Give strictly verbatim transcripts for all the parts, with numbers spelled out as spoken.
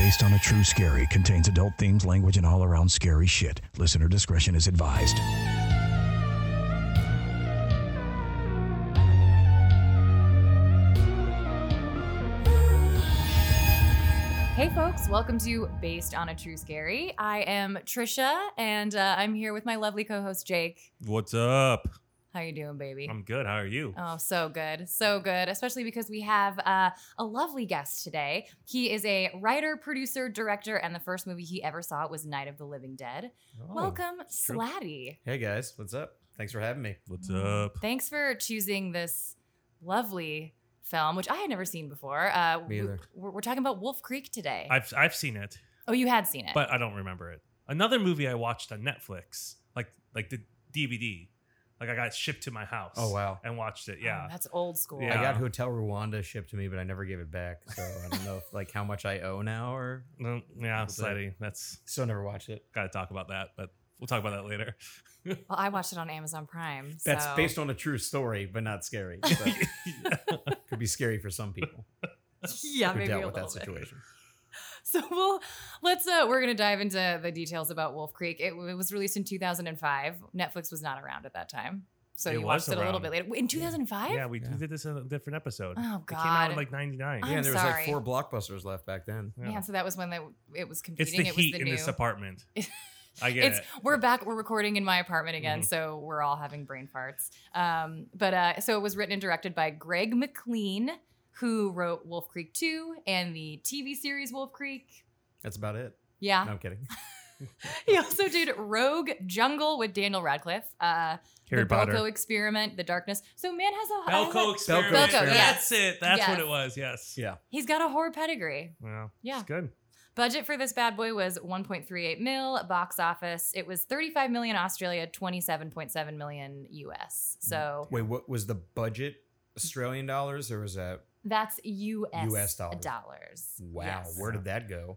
Based on a true scary, contains adult themes, language, and all-around scary shit. Listener discretion is advised. Hey folks, welcome to Based on a True Scary. I am Trisha, and uh, I'm here with my lovely co-host Jake. What's up? How you doing, baby? I'm good. How are you? Oh, so good. So good. Especially because we have uh, a lovely guest today. He is a writer, producer, director, and the first movie he ever saw was Night of the Living Dead. Oh, Welcome, true. Slatty. Hey guys, what's up? Thanks for having me. What's up? Thanks for choosing this lovely film, which I had never seen before. Uh, Me either. We're, we're talking about Wolf Creek today. I've I've seen it, oh, you had seen it. but I don't remember it. Another movie I watched on Netflix, like like the D V D, like I got shipped to my house. Oh, wow. And watched it. Oh, Yeah. that's old school. Yeah. I got Hotel Rwanda shipped to me, but I never gave it back. So I don't know if, like how much I owe now, or No, yeah, What's that? slightly. That's still never watched it. got to talk about that, but we'll talk about that later. Well, I watched it on Amazon Prime. That's so. based on a true story, but not scary. So could be scary for some people yeah, who maybe dealt a with little that bit. situation. So we'll let's uh we're gonna dive into the details about Wolf Creek. It, it was released in two thousand five. Netflix was not around at that time, so It you was watched it a little around. bit later. In two thousand five? Yeah, we, Yeah. we did this in a different episode. Oh, It came out God. in like ninety-nine. I'm Yeah, and there was sorry. like four blockbusters left back then. Yeah. Man, so that was when they, it was It's competing. the it was heat the in new. this apartment. I get It's it. we're back. We're recording in my apartment again, Mhm. so we're all having brain farts. Um, but uh, so it was written and directed by Greg McLean, who wrote Wolf Creek two and the T V series Wolf Creek. That's about it. Yeah. No, I'm kidding. He also did Rogue Jungle with Daniel Radcliffe, uh, Harry the Potter. Belko Experiment, The Darkness. So man has a has Belko a- experiment. Belko Experiment. That's it. That's Yes. what it was. Yes. Yeah. he's got a horror pedigree. Well, Yeah. it's good. Budget for this bad boy was one point three eight mil. Box office, it was thirty-five million Australia, twenty-seven point seven million U S. So Wait, what was the budget? Australian dollars, or was that? that's U S, U S dollars. dollars. Wow, Yes. where did that go?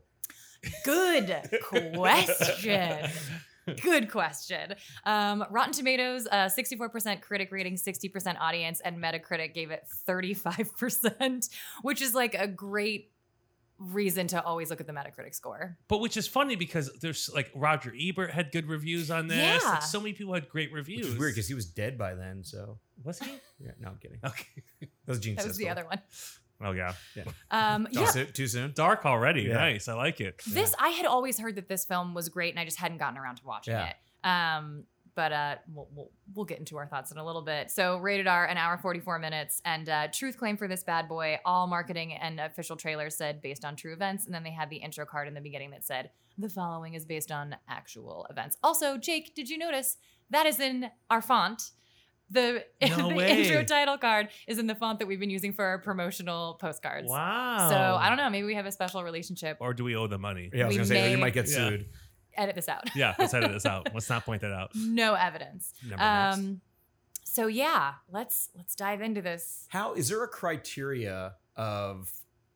Good question. Good question. Um, Rotten Tomatoes, uh, sixty-four percent critic rating, sixty percent audience, and Metacritic gave it thirty-five percent, which is like a great reason to always look at the Metacritic score. But which is funny because there's like Roger Ebert had good reviews on this. Yeah. Like, so many people had great Which reviews. is weird because he was dead by then. So was he? yeah, no, I'm kidding. Okay. That was Gene That was the Siskel. other one. Oh yeah. Um, Too yeah, soon- Too soon. Dark already. Yeah. Nice. I like it. this I had always heard that this film was great, and I just hadn't gotten around to watching Yeah. it. Um, but uh, we'll, we'll we'll get into our thoughts in a little bit. So, rated R, an hour forty-four minutes, and uh, truth claim for this bad boy. All marketing and official trailers said based on true events, and then they had the intro card in the beginning that said the following is based on actual events. Also, Jake, did you notice that is in our font? The, No the way. intro title card is in the font that we've been using for our promotional postcards. Wow. So I don't know. Maybe we have a special relationship. Or do we owe the money? Yeah, I was We gonna say, or you may- might get Yeah. sued. Edit this out. Yeah. Let's edit this out. Let's not point that out. No evidence. Number next. Um, so yeah, let's let's dive into this. How is there a criteria of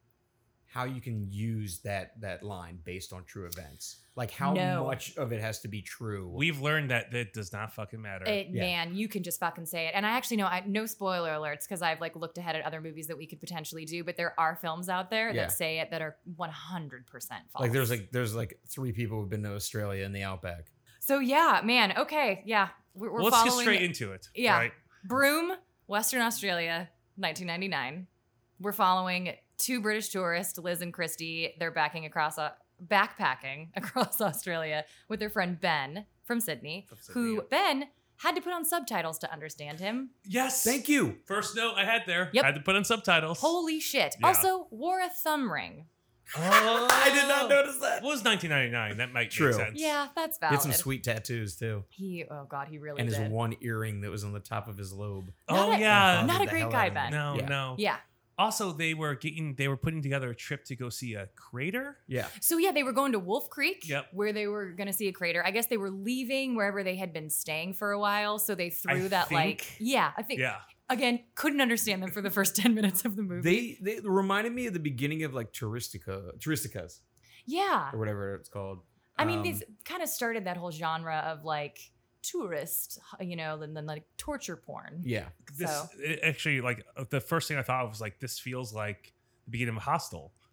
how you can use that that line based on true events? Like how No. much of it has to be true? We've learned that that does not fucking matter. It, Yeah. Man, you can just fucking say it. And I actually know, I no spoiler alerts because I've like looked ahead at other movies that we could potentially do, but there are films out there Yeah. that say it that are one hundred percent false. like there's like there's like three people who've been to Australia in the outback. so yeah, man. Okay, yeah, we're, we're Well, let's get following straight into it. Yeah. Right? Broome, Western Australia, nineteen ninety-nine. We're following two British tourists, Liz and Christy. They're backing across a backpacking across Australia with their friend Ben from Sydney, From Sydney, who yeah. Ben had to put on subtitles to understand him. Yes. Thank you. First note I had there. Yep. Had to put on subtitles. Holy shit. Yeah. Also wore a thumb ring. Oh. I did not notice that. It was nineteen ninety-nine. That might True. make sense. Yeah, that's He valid. had some sweet tattoos too, He, oh God, he really and his did. one earring that was on the top of his lobe. Oh Not a- yeah. Not a Bothered the great hell guy, out of me. Ben. No, Yeah. no. Yeah. Also, they were getting they were putting together a trip to go see a crater. Yeah, So yeah, they were going to Wolf Creek, Yep. where they were going to see a crater. I guess they were leaving wherever they had been staying for a while, so they threw I that like think- yeah, I think Yeah. again couldn't understand them for the first ten minutes of the movie. they they reminded me of the beginning of like Touristica, Touristicas yeah, or whatever it's called. I mean, Um, these kind of started that whole genre of like tourist, you know, and then like torture porn. Yeah, This So- it actually like uh, the first thing I thought of was like this feels like the beginning of Hostel.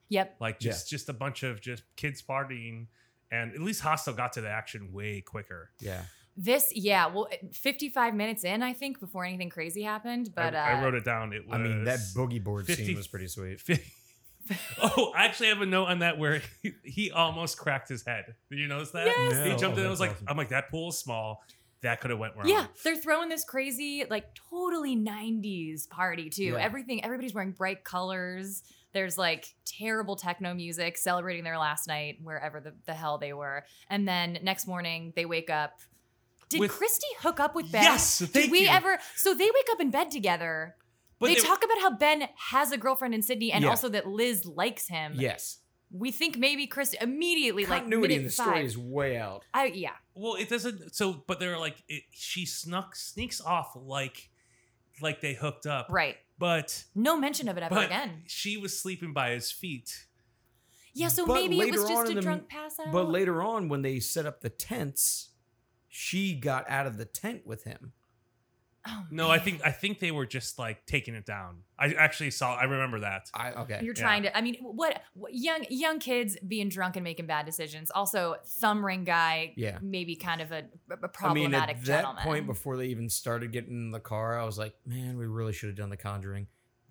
Yep. Like just just a bunch of just kids partying, and at least Hostel got to the action way quicker. Yeah. This, yeah, well, fifty-five minutes in, I think, before anything crazy happened. But I, uh, I wrote it down. It was I mean, that boogie board fifty scene was pretty sweet. Oh, I actually have a note on that where he, he almost cracked his head. Did you notice that? Yes. He No. jumped Oh, in and was that's like, awesome. I'm like, that pool is small. That could have went wrong. Yeah, they're throwing this crazy, like totally nineties party too. Yeah. Everything, everybody's wearing bright colors. There's like terrible techno music celebrating their last night wherever the, the hell they were. And then next morning they wake up. Did With- Christy hook up with Ben? Yes, Did thank we you. ever? So they wake up in bed together. But they they- talk about how Ben has a girlfriend in Sydney and Yeah. also that Liz likes him. Yes. We think maybe Christy immediately like Continuity minute in the five. story is way out. I, yeah. Well, it doesn't. So, but they're like, it, she snuck sneaks off like, like they hooked up. Right. But No mention of it ever but again. she was sleeping by his feet. Yeah, so But maybe it was later on just in a the- drunk pass out. But later on, when they set up the tents, she got out of the tent with him. Oh, No, I man. think I think they were just like taking it down. I actually saw. I remember that. I okay. You're Yeah. trying to. I mean, what, what young young kids being drunk and making bad decisions. Also, thumb ring guy. Yeah. Maybe kind of a, a I mean, problematic at that gentleman. point, before they even started getting in the car, I was like, man, we really should have done The Conjuring.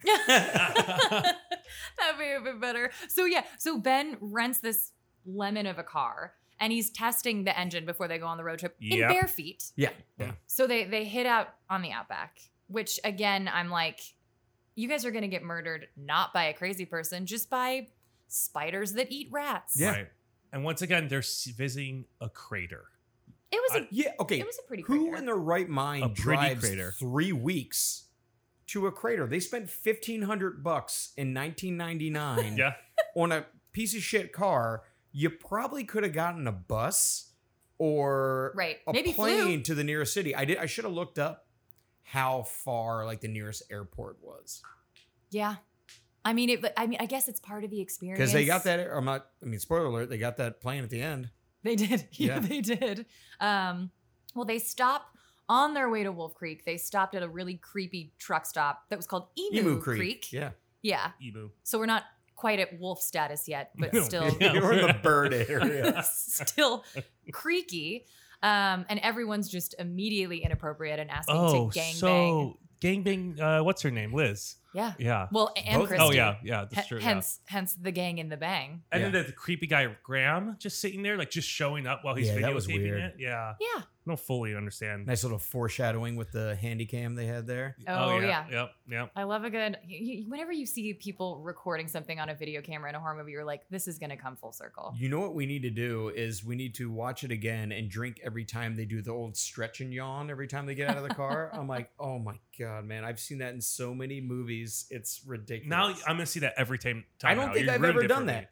That'd be a bit better. So yeah, so Ben rents this lemon of a car and he's testing the engine before they go on the road trip in Yep. bare feet. Yeah. Yeah. So they they hit out on the outback, which again, I'm like, you guys are gonna get murdered not by a crazy person, just by spiders that eat rats. Yeah. Right. And once again, they're s- visiting a crater. It was a Yeah. Okay. it was a pretty Who crater. in their right mind A pretty drives crater. three weeks to a crater? They spent fifteen hundred bucks in nineteen ninety-nine Yeah. on a piece of shit car. You probably could have gotten a bus or Right. a Maybe plane flew. to the nearest city. I did. I should have looked up how far like the nearest airport was Yeah. I mean it I mean I guess it's part of the experience. because they got that. I'm not. I mean, spoiler alert. They got that plane at the end. They did. Yeah, Yeah. they did. Um, well, they stop on their way to Wolf Creek. They stopped at a really creepy truck stop that was called Emu, Emu Creek. Creek. Yeah. Yeah. Emu. So we're not quite at wolf status yet, but No. still, Yeah. We're in the bird area. still creaky. Um, and everyone's just immediately inappropriate and asking Oh, to gang bang. so gangbang. Uh, what's her name? Liz. Yeah. Yeah. Well, and Both- Christy. Oh yeah, yeah. That's H- true. yeah. hence, hence the gang in the bang. And Yeah. then the creepy guy Graham just sitting there, like just showing up while he's Yeah, that was videotaping weird. it. Yeah, Yeah. I don't fully understand. Nice little foreshadowing with the handy cam they had there. Oh, yeah. Yep. Yep. I love a good. You, you- whenever you see people recording something on a video camera in a horror movie, you're like, this is gonna come full circle. You know what we need to do is we need to watch it again and drink every time they do the old stretch and yawn every time they get out of the car. I'm like, oh my god, man! I've seen that in so many movies. It's ridiculous. Now I'm gonna see that every time. time I don't now. think You I've ruined ever it done for me. that.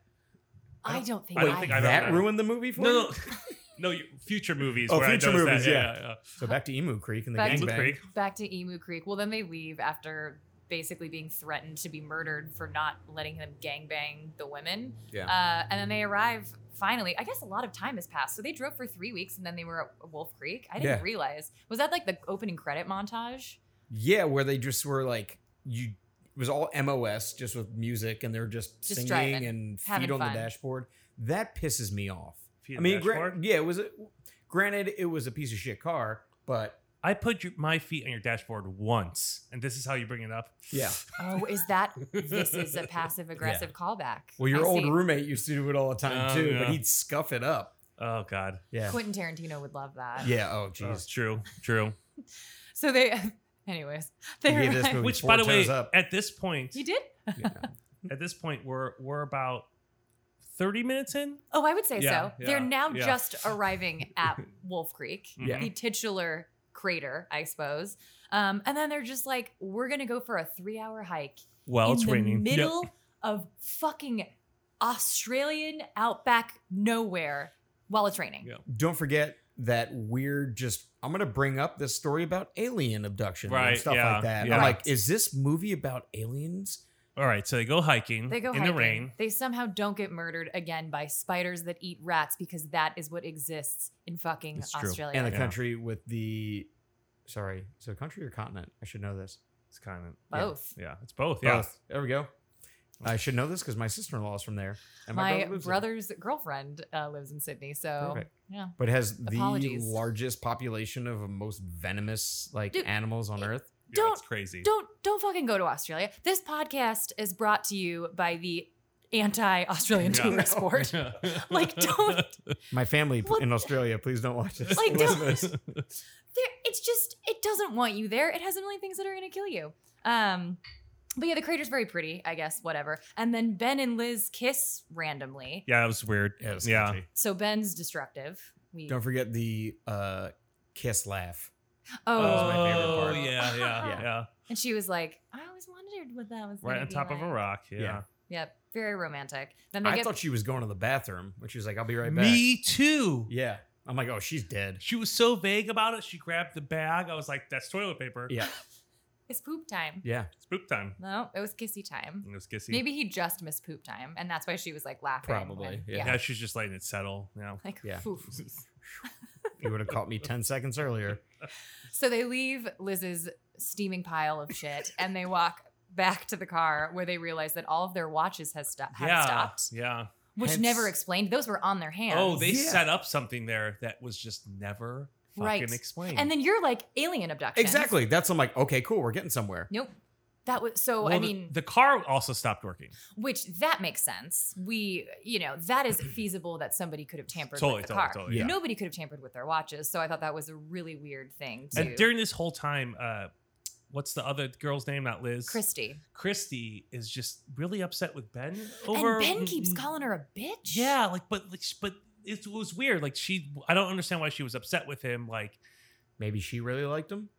I don't think I don't I think have. I've that ever- ruined the movie for No, you? no, no. You, future movies. Oh, where I future noticed movies, That. yeah. yeah. So back to Emu Creek and the Back to- Emu gangbang. Creek. back to Emu Creek. Well, then they leave after basically being threatened to be murdered for not letting him gangbang the women. Yeah. Uh, and then they arrive finally. I guess a lot of time has passed. So they drove for three weeks and then they were at Wolf Creek. I didn't Yeah. realize. Was that like the opening credit montage? Yeah, where they just were like you. It was all M O S, just with music, and they're just, Just singing driving, and feet having on fun. the dashboard. That pisses me off. Feet I on mean, the gra- dashboard? yeah, it was. A, granted, it was a piece of shit car, but I put your, my feet on your dashboard once, and this is how you bring it up. yeah. Oh, is that this is a passive aggressive callback? Well, your I old see. roommate used to do it all the time Oh, too, yeah. but he'd scuff it up. Oh God. Yeah. Quentin Tarantino would love that. Yeah. Oh, Oh, jeez. true. True. So they, anyways, they He gave this arrive- movie Which, four by the way, toes up. at this point, You did? Yeah. at this point, we're we're about thirty minutes in. Oh, I would say Yeah, so. yeah, They're now yeah. just arriving at Wolf Creek, Mhm. the titular crater, I suppose. Um, and then they're just like, we're gonna go for a three-hour hike Well, in it's the raining. Yep. middle of fucking Australian outback nowhere while it's raining. Yeah. Don't forget that weird. Just I'm gonna bring up this story about alien abduction and Right, stuff yeah, like that. yeah. I'm like, is this movie about aliens? All right, so they go hiking They go in hiking. the rain. They somehow don't get murdered again by spiders that eat rats because that is what exists in fucking It's true. Australia. And the Yeah. country with the, sorry, so country or continent? I should know this. It's kind of Both. Yeah, it's both. Yeah. Both. There we go. I should know this because my sister-in-law is from there. And My, brother lives there. brother's girlfriend uh, lives in Sydney, so Perfect. yeah. But it has Apologies. the largest population of most venomous like Dude, animals on Earth. Yeah, Don't- it's crazy. Don't don't fucking go to Australia. This podcast is brought to you by the anti-Australian Yeah. tourist sport. Like, don't. My family What- in Australia, please don't watch this. Like, Listen don't- to this. There, it's just it doesn't want you there. It has a million things that are going to kill you. Um, but yeah, the crater's very pretty, I guess. Whatever. And then Ben and Liz kiss randomly. Yeah, it was weird. Yeah, it was yeah. sketchy. So Ben's destructive. We Don't forget the uh, kiss laugh. oh, was my favorite Oh, part. yeah, yeah, Yeah. yeah. and she was like, I always wondered what that was. Right gonna on be top of a like." rock. Yeah. Yeah. Yep, very romantic. Then they I get thought she was going to the bathroom, but she was like, "I'll be right back." Me too. Yeah. I'm like, "Oh, she's dead." She was so vague about it. She grabbed the bag. I was like, that's toilet paper. Yeah. it's poop time. Yeah. It's poop time. No, it was kissy time. It was kissy. Maybe he just missed poop time, and that's why she was like laughing. Probably, when- yeah. Yeah, she's just letting it settle. Yeah. Like, Yeah. oof. You would have caught me ten seconds earlier. So they leave Liz's steaming pile of shit, and they walk back to the car where they realize that all of their watches has sto- have yeah. stopped, Yeah. which Hence- never explained. Those were on their hands. Oh, they Yeah. set up something there that was just never fucking Right. explained. And then you're like alien abduction. Exactly. That's I'm like, okay, cool. We're getting somewhere. Nope. That was so. Well, I the- mean, the car also stopped working. which that makes sense. We, you know, that is feasible that somebody could have tampered Totally, with the totally, car. totally, yeah. Nobody could have tampered with their watches. So I thought that was a really weird thing to And during this whole time, uh, what's the other girl's name? Not Liz. Christy. Christy is just really upset with Ben over. And Ben keeps calling her a bitch. Yeah, like, but, like, sh- but it was weird. Like, she, I don't understand why she was upset with him. Like, Maybe she really liked him.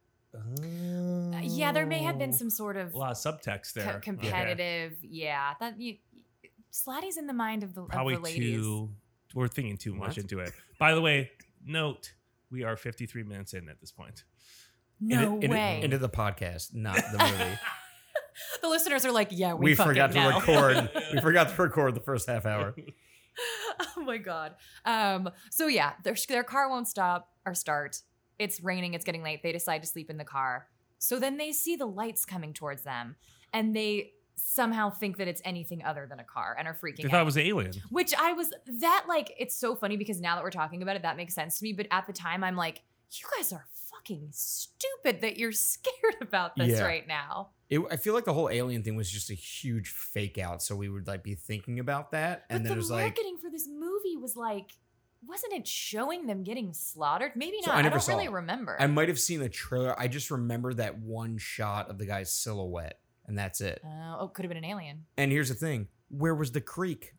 Uh, yeah, there may have been some sort of a lot of subtext co- there. competitive. Yeah, that you, Slatty's in the mind of the, Probably of the ladies. too. We're thinking too much What? into it. By the way, note we are fifty-three minutes in at this point. No into, way. Into the podcast, not the movie. the listeners are like, yeah, we, we fucking forgot to know. record. We forgot to record the first half hour. Oh my god. Um. So yeah, their their car won't stop or start. It's raining. It's getting late. They decide to sleep in the car. So then they see the lights coming towards them, and they somehow think that it's anything other than a car and are freaking They out. thought it was an alien. Which I was that like it's so funny because now that we're talking about it, that makes sense to me. But at the time, I'm like, you guys are fucking stupid that you're scared about this Yeah. right now. It, I feel like the whole alien thing was just a huge fake out, so we would like be thinking about that, and but then the it was like, marketing for this movie was like, wasn't it showing them getting slaughtered? Maybe So not. I I, never don't saw really it. remember. I might have seen the trailer. I just remember that one shot of the guy's silhouette, and that's it. Uh, oh, could have been an alien. And here's the thing: where was the creek?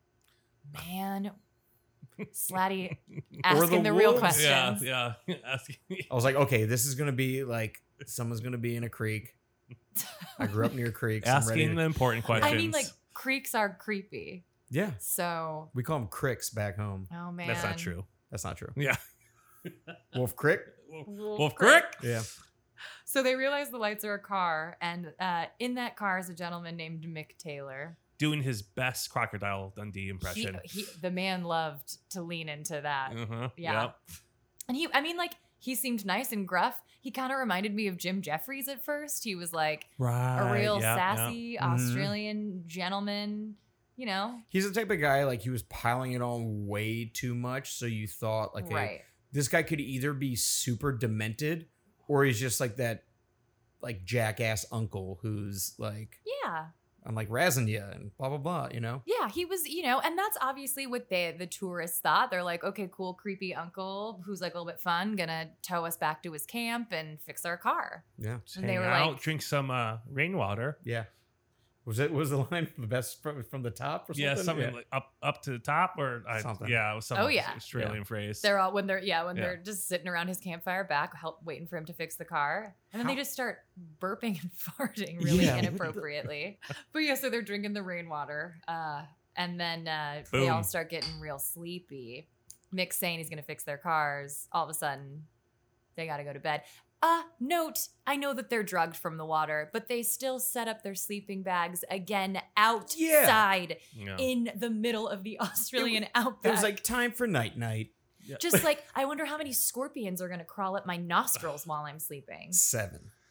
Man, Slatty asking the the, real wolves. questions. Yeah, yeah. Asking- I was like, okay, this is gonna be like someone's gonna be in a creek. I grew up near creeks. I'm ready Asking to- the important questions. I mean, like creeks are creepy. yeah, So, we call them cricks back home. oh man, that's not true. That's not true. Yeah. Wolf Crick. Wolf Wolf Crick. Crick. Yeah. So they realize the lights are a car, and uh, in that car is a gentleman named Mick Taylor. Doing his best Crocodile Dundee He, impression. he, the man loved to lean into that. uh-huh. Yeah. Yep. And he, I mean, like, he seemed nice and gruff. He kind of reminded me of Jim Jeffries at first. He was like Right. a real yeah, yeah. sassy Mhm. Australian gentleman, you know? He's the type of guy like he was piling it on way too much, so you thought like, hey, right. this guy could either be super demented or he's just like that, like jackass uncle who's like, Yeah. I'm like razzing you and blah blah blah, you know. Yeah, he was, you know, and that's obviously what they, the tourists thought. They're like, okay, cool, creepy uncle who's like a little bit fun, gonna tow us back to his camp and fix our car. Yeah. Just And they hang were out, like- drink some uh, rainwater. Yeah. Was it was the line the best from, from the top or something? Yeah, something like up up to the top or I, Something. yeah, it was some Oh, yeah. Australian phrase. They're all when they're yeah when Yeah. they're just sitting around his campfire back, help waiting for him to fix the car, and then How- they just start burping and farting really Yeah. inappropriately. But yeah, so they're drinking the rainwater, uh, and then uh, they all Boom. start getting real sleepy. Mick's saying he's gonna fix their cars. All of a sudden, they got to go to bed. Uh, note, I know that they're drugged from the water, but they still set up their sleeping bags again outside Yeah. in the middle of the Australian It outback. was like time for night night. Just like, I wonder how many scorpions are going to crawl up my nostrils while I'm sleeping. Seven.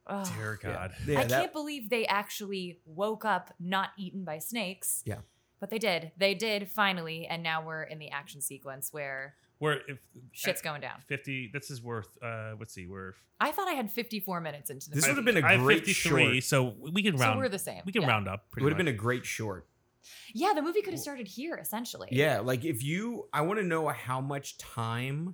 Ugh. Dear God. Yeah, I that- can't believe they actually woke up not eaten by snakes. Yeah. But they did. They did finally. And now we're in the action sequence where Where if shit's going down. fifty, this is worth, uh, let's see, we're. I thought I had fifty-four minutes into the This movie. would have been a I have great fifty-three, short. so we can So round. we're the same. We can Yeah. round up. It Pretty would have much. been a great short. Yeah, the movie could have started here, essentially. Yeah, like if you, I want to know how much time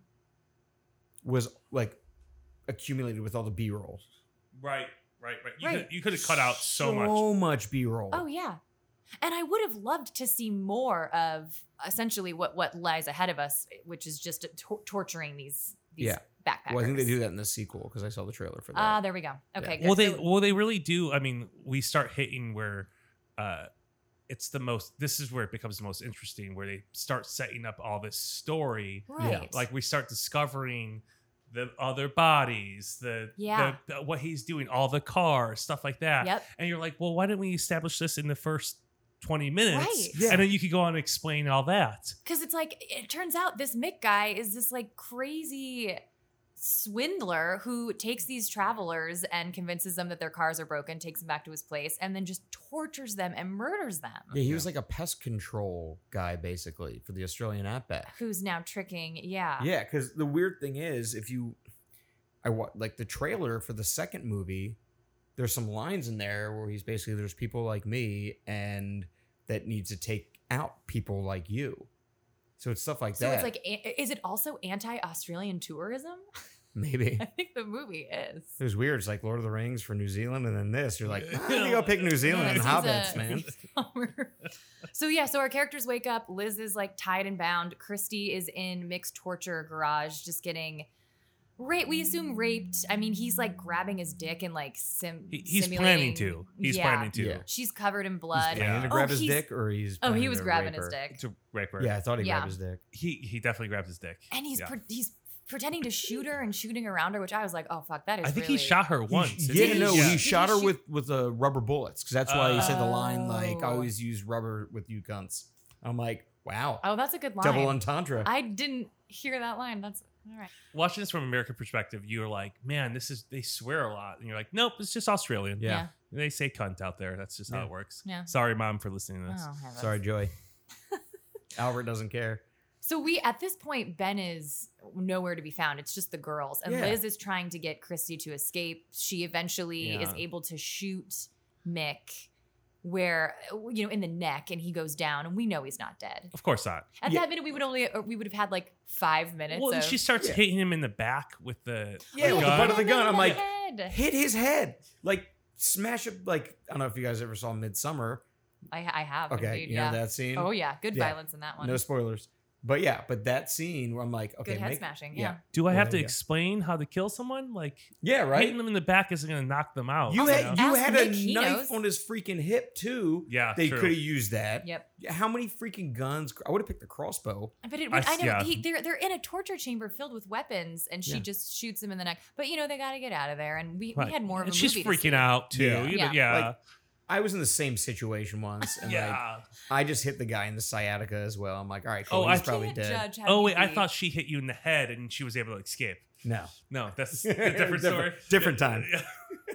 was like accumulated with all the B rolls. Right, right, right. You Right. could you could have cut out so, much. So much B roll. Oh, yeah. And I would have loved to see more of essentially what, what lies ahead of us, which is just tor- torturing these, these Yeah. backpackers. Well, I think they do that in the sequel because I saw the trailer for that. Ah, there we go. Okay, good. Well, they So- well they really do. I mean, we start hitting where uh, it's the most. This is where it becomes the most interesting, where they start setting up all this story. right. Like we start discovering the other bodies, the, Yeah. the, the what he's doing, all the cars, stuff like that. Yep. And you're like, well, why didn't we establish this in the first twenty minutes? Right. Yeah. And then you could go on and explain all that. Because it's like, it turns out this Mick guy is this like crazy swindler who takes these travelers and convinces them that their cars are broken, takes them back to his place, and then just tortures them and murders them. Yeah, he was like a pest control guy basically for the Australian Outback. Who's now tricking, yeah. Yeah, because the weird thing is, if you, I wa- like the trailer for the second movie, there's some lines in there where he's basically there's people like me and that needs to take out people like you. So it's stuff like So that. it's like, a- is it also anti-Australian tourism? maybe I think the movie is. it was weird. It's like Lord of the Rings for New Zealand, and then this. You're like, I'm gonna go pick New Zealand and Yeah, hobbits, seems a- man. So yeah, so our characters wake up. Liz is like tied and bound. Christy is in Mick's torture garage, just getting raped. We assume raped. I mean, he's like grabbing his dick and like sim. He, he's simulating- planning to. He's Yeah. planning to. Yeah. She's covered in He's blood. planning to Yeah. grab Oh, his he's- dick, or he's. Oh, he planning was to grabbing rape his her? dick, To rape her. Yeah, I thought he Yeah. grabbed his dick. He he definitely grabbed his dick. and he's Yeah. pre- he's pretending to shoot her and shooting around her, which I was like, oh fuck, that is. I think really... he shot her once. He, didn't yeah, he? no, Yeah. he Did shot he her shoot- with with uh, rubber bullets because that's why he said the line like, "I Oh. always use rubber with you cunts." I'm like, wow, Oh, that's a good line. double entendre. I didn't hear that line. That's all right. Watching this from an American perspective, you're like, man, this is they swear a lot, and you're like, nope, it's just Australian. Yeah. They say cunt out there. That's just how Yeah. it works. Yeah. Sorry, mom, for listening to this. Oh, heavens. Sorry, Joy. Albert doesn't care. So we at this point, Ben is nowhere to be found. It's just the girls, and Yeah. Liz is trying to get Christy to escape. She eventually is Yeah. able to shoot Mick, where you know in the neck, and he goes down, and we know he's not dead. Of course not. At Yeah. that minute, we would only or we would have had like five minutes. Well, of, she starts Yeah. hitting him in the back with the Yeah, the with the gun. butt of the gun. I'm like, Head. hit his head, like smash it. Like I don't know if you guys ever saw Midsummer. I, I have. Okay, indeed, you yeah. know that scene. Oh yeah, good Yeah. violence in that one. No spoilers, but yeah, but that scene where I'm like, okay, good head make- smashing. yeah. Yeah. Do I Well, have to there you go. explain how to kill someone? Like yeah, right. hitting them in the back isn't going to knock them out. You Also, had know? you ask had a Nick, he knife knows. on his freaking hip too. Yeah, they true. could have used that. Yep. How many freaking guns? I would have picked the crossbow. But it, I- I, know yeah. he, they're they're in a torture chamber filled with weapons, and she Yeah. just shoots him in the neck. But you know they got to get out of there, and we, Right. we had more of a And she's movie to freaking see. out too. Yeah. You know, Yeah. yeah. Like, I was in the same situation once, and like yeah. I just hit the guy in the sciatica as well. I'm like, all right, Oh, cool, I he's probably Can't dead. judge how Oh you wait, I be. thought she hit you in the head and she was able to escape. No, No, that's a different story. Different- different time. Yeah.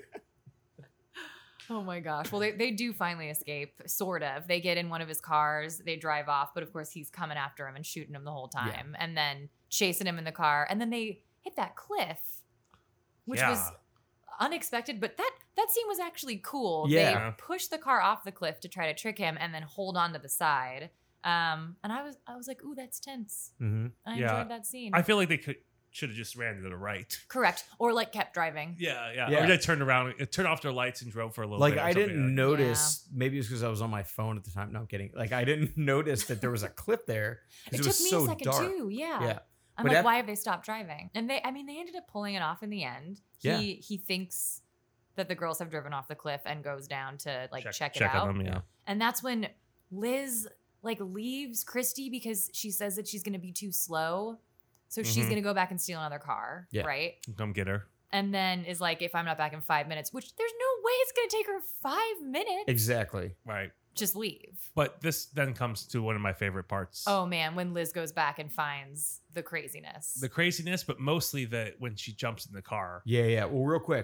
Oh my gosh. Well, they, they do finally escape, sort of. They get in one of his cars, they drive off, but of course he's coming after him and shooting him the whole time, and then chasing him in the car, and then they hit that cliff, which was Yeah. unexpected, but that that scene was actually cool. Yeah. They push the car off the cliff to try to trick him and then hold on to the side. Um, and I was I was like, ooh, that's tense. Mm-hmm. I Yeah. enjoyed that scene. I feel like they could should have just ran to the right. Correct. Or like kept driving. Yeah, yeah. Yeah. Or they turned around, it turned off their lights and drove for a little Like bit. or I something didn't like notice. Maybe it's because I was on my phone at the time. No, I'm kidding. Like I didn't notice that there was a clip there. 'cause It, It, took was me so a second dark. too. Yeah. Yeah. I'm But like, at- why have they stopped driving? And they, I mean, they ended up pulling it off in the end. He Yeah. he thinks that the girls have driven off the cliff and goes down to like Check- check, check it on out. them, yeah. And that's when Liz like leaves Christy because she says that she's going to be too slow. So she's Mhm. going to go back and steal another car, Yeah. right? Come get her. And then is like, if I'm not back in five minutes, which there's no way it's going to take her five minutes, Exactly. Right. just leave. But this then comes to one of my favorite parts. Oh man, when Liz goes back and finds the craziness. The craziness, but mostly that when she jumps in the car. Yeah, yeah. Well, real quick,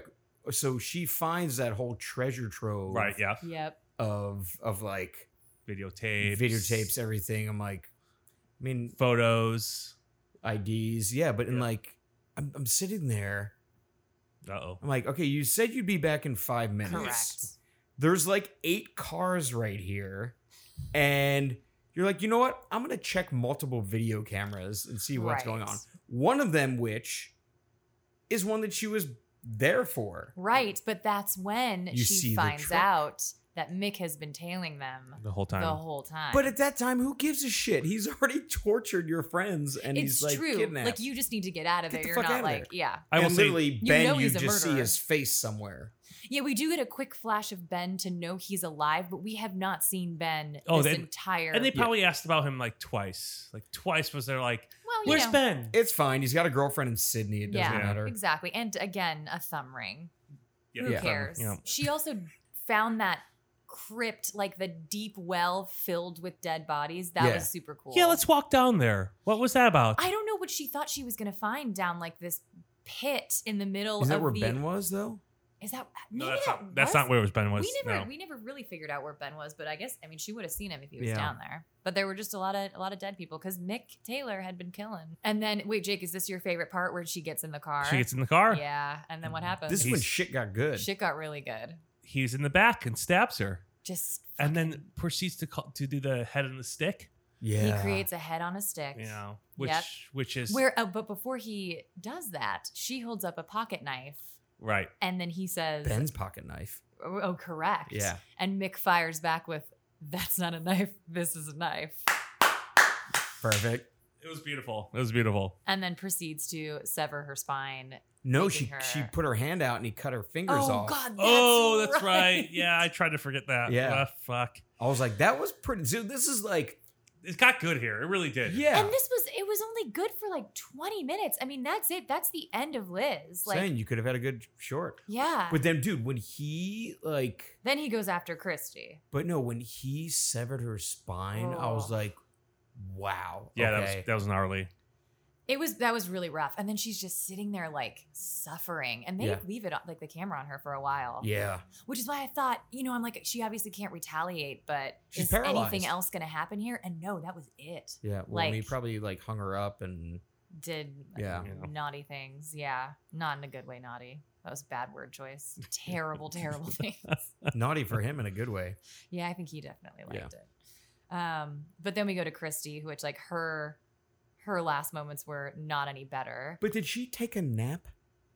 so she finds that whole treasure trove, Right. Yeah. Yep. of of like Videotapes. videotapes, everything. I'm like, I mean, Photos. I Ds, yeah, but in Yeah. like, I'm, I'm sitting there. Uh oh. I'm like, okay, you said you'd be back in five minutes. Correct. There's like eight cars right here, and you're like, you know what? I'm gonna check multiple video cameras and see what's Right. going on. One of them, which is one that she was there for. Right, but that's when You see she the finds truck. out that Mick has been tailing them The whole time. the whole time. But at that time, who gives a shit? He's already tortured your friends, and it's he's like true. kidnapped. Like you just need to get out of Get there. the You're fuck not outta like, there. yeah. I will and say, literally, You Ben, know you he's a just see murderer. his face somewhere. Yeah, we do get a quick flash of Ben to know he's alive, but we have not seen Ben Oh, this they- entire. and they probably asked about him like twice. Like twice was there like, well, you where's know, Ben? It's fine. He's got a girlfriend in Sydney. It doesn't Yeah, matter. exactly. And again, a thumb ring. Yeah, Who Yeah. cares? You know. She also found that crypt, like the deep well filled with dead bodies. That Yeah. was super cool. Yeah, let's walk down there. What was that about? I don't know what she thought she was going to find down like this pit in the middle Is that of where the. Ben was, though? Is that no, maybe that's that not. That's was- not where Ben was. we never no. we never really figured out where Ben was, but I guess I mean she would have seen him if he was Yeah. down there. But there were just a lot of a lot of dead people because Mick Taylor had been killing. And then wait, Jake, is this your favorite part where she gets in the car? She gets in the car. Yeah, and then what happens? This is when He's- shit got good. Shit got really good. He's in the back and stabs her, Just and then proceeds to call, to do the head on the stick. Yeah. he creates a head on a stick. You know, which Yep. which is Where, uh, but before he does that, she holds up a pocket knife, right. and then he says, Ben's pocket knife. "Oh, oh, correct." Yeah. And Mick fires back with, "That's not a knife. This is a knife." Perfect. It was beautiful. It was beautiful. And then proceeds to sever her spine. No, Making she her- she put her hand out and he cut her fingers oh off. God! That's oh, that's right. right. Yeah, I tried to forget that. Yeah. Ah, fuck. I was like, that was pretty. So this is like, It got good here. It really did. yeah. And this was it was only good for like twenty minutes. I mean, that's it. That's the end of Liz. Like, saying you could have had a good short. yeah. But then, dude, when he like, Then he goes after Christy. but no, when he severed her spine, I was Oh. like, wow. Yeah, okay. that was that was gnarly. It was that was really rough. And then she's just sitting there like suffering. And they Yeah. leave it on, like the camera on her for a while. yeah. Which is why I thought, you know, I'm like, she obviously can't retaliate, but She's is paralyzed. anything else gonna happen here? And no, that was it. Yeah. Well, and he Like- probably like hung her up and Did Yeah. Yeah. naughty things. Yeah. Not in a good way, naughty. That was a bad word choice. Terrible, terrible things. naughty for him in a good way. Yeah, I think he definitely Yeah. liked it. Um, but then we go to Christy, who, which like her her last moments were not any better. But did she take a nap?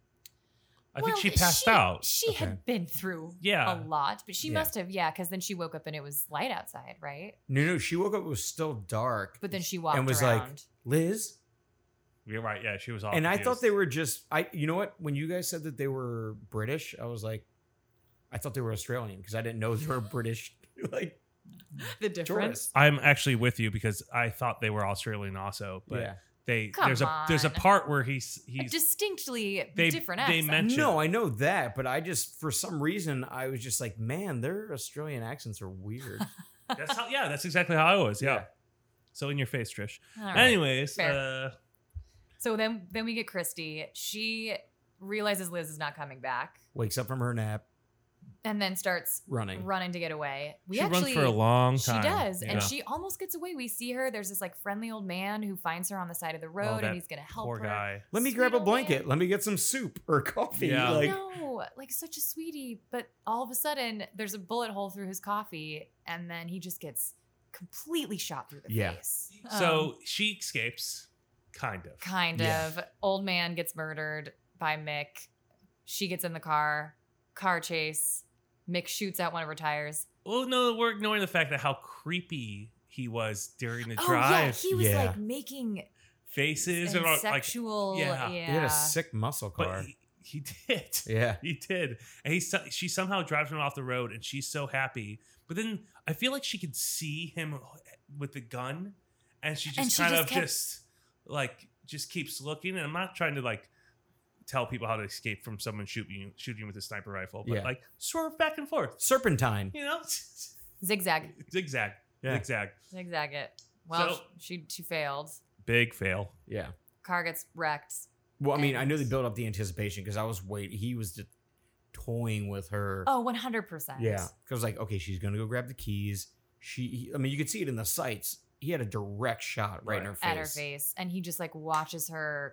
I think Well, she passed out. She Okay. had been through Yeah. a lot, but she Yeah. must have, yeah, because then she woke up and it was light outside, right? No, no. She woke up. It was still dark. But then she walked and was around. like, Liz. You're right. Yeah, she was all. And I thought confused. they were just I you know what, when you guys said that they were British, I was like, I thought they were Australian because I didn't know they were British like the difference. tourists. I'm actually with you because I thought they were Australian also, but Yeah. they Come there's a there's a on. part where he's A he's distinctly they- different they accent. mentioned- No, I know that, but I just for some reason I was just like, man, their Australian accents are weird. that's how yeah that's exactly how I was yeah. Yeah. So in your face, Trish. All right. Anyways, Fair. uh, So then then we get Christy. She realizes Liz is not coming back Wakes up from her nap, and then starts running. running to get away. We she actually runs for a long She time. does, Yeah. and she almost gets away. We see her. There's this like friendly old man who finds her on the side of the road, Oh, that and he's gonna help poor her. guy. Let me Sweet grab a old blanket. man. Let me get some soup or coffee. Yeah. Like no, like such a sweetie. But all of a sudden, there's a bullet hole through his coffee, and then he just gets completely shot through the Yeah. face. So Um, she escapes, kind of. kind Yeah. of. Old man gets murdered by Mick. She gets in the car. Car chase. Mick shoots out one of her tires. Well, no, we're ignoring the fact that how creepy he was during the Oh drive. yeah, he was Yeah. like making Faces and and all, like, sexual. yeah. yeah. he had a sick muscle but car. he, he did. Yeah. He did. And he so- she somehow drives him off the road and she's so happy. But then I feel like she could see him with the gun and she just And she kind just of kept- just like just keeps looking. And I'm not trying to like tell people how to escape from someone shooting you shooting you with a sniper rifle, but Yeah. like swerve back and forth. Serpentine. You know? Zigzag. Zigzag. Yeah. Zigzag. Zigzag it. Well, So- she she failed. Big fail. Yeah. Car gets wrecked. Well, I mean, I And- know they built up the anticipation because I was waiting. He was just toying with her. Oh, one hundred percent. Yeah, because like, okay, she's gonna go grab the keys. She, I mean, you could see it in the sights. He had a direct shot right, in her face. At her face. And he just like watches her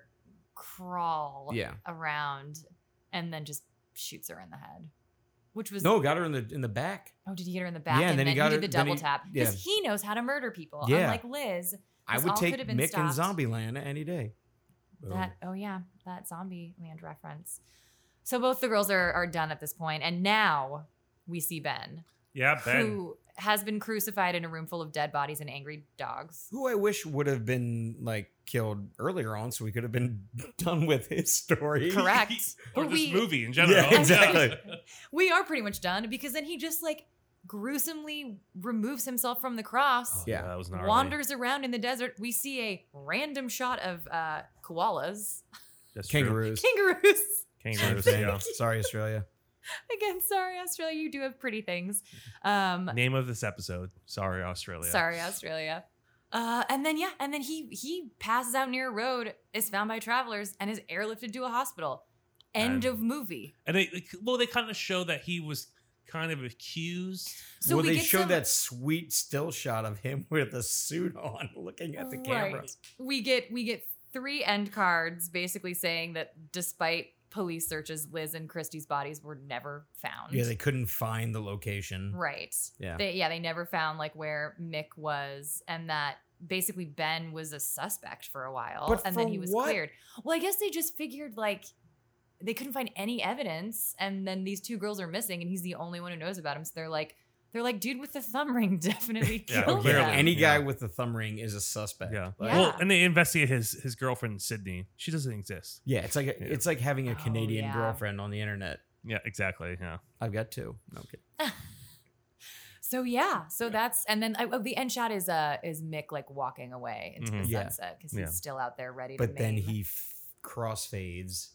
crawl Yeah. around and then just shoots her in the head. Which was No, got her in the in the back. Oh, did he hit her in the back? Yeah, and then he got did her- the then double he- tap. yeah. Because he knows how to murder people. Yeah. Unlike Liz. I this would all take could have been Mick in stopped. Zombieland any day. That oh yeah, that zombie land reference. So both the girls are are done at this point, and now we see Ben, Yeah, Ben. who has been crucified in a room full of dead bodies and angry dogs. Who I wish would have been like killed earlier on, so we could have been done with his story. Correct. or But this we- movie in general. Yeah, exactly. We are pretty much done because then he just like gruesomely removes himself from the cross. Yeah. that was gnarly. Wanders around in the desert. We see a random shot of uh, koalas, That's true. Kangaroos. kangaroos. Kangaroos. Same Yeah. thing. Sorry, Australia. Again, sorry, Australia, you do have pretty things. Um, Name of this episode. Sorry, Australia. Sorry, Australia. Uh, and then yeah, and then he he passes out near a road, is found by travelers, and is airlifted to a hospital. End And- of movie. And they well, they kind of show that he was kind of accused. So well, we they get showed some, that sweet still shot of him with a suit on, looking at the camera. Right. We get we get three end cards basically saying that despite police searches, Liz and Christie's bodies were never found. Yeah, they couldn't find the location. Right. Yeah. They, yeah, they never found like where Mick was, and that basically Ben was a suspect for a while, But and for then he was what? cleared. Well, I guess they just figured like they couldn't find any evidence, and then these two girls are missing, and he's the only one who knows about him. So they're like, they're like, dude with the thumb ring definitely Yeah, killed clearly. them. Any Yeah. guy with the thumb ring is a suspect. Yeah. Like- Yeah. Well, and they investigate his his girlfriend Sydney. She doesn't exist. Yeah, it's like a, Yeah. it's like having a Oh, Canadian yeah. girlfriend on the internet. Yeah, exactly. Yeah. I've got two. No, I'm kidding. So yeah, so that's and then uh, the end shot is uh is Mick like walking away into Mhm. the Yeah. sunset because Yeah. he's still out there ready to. But then maim. he f- crossfades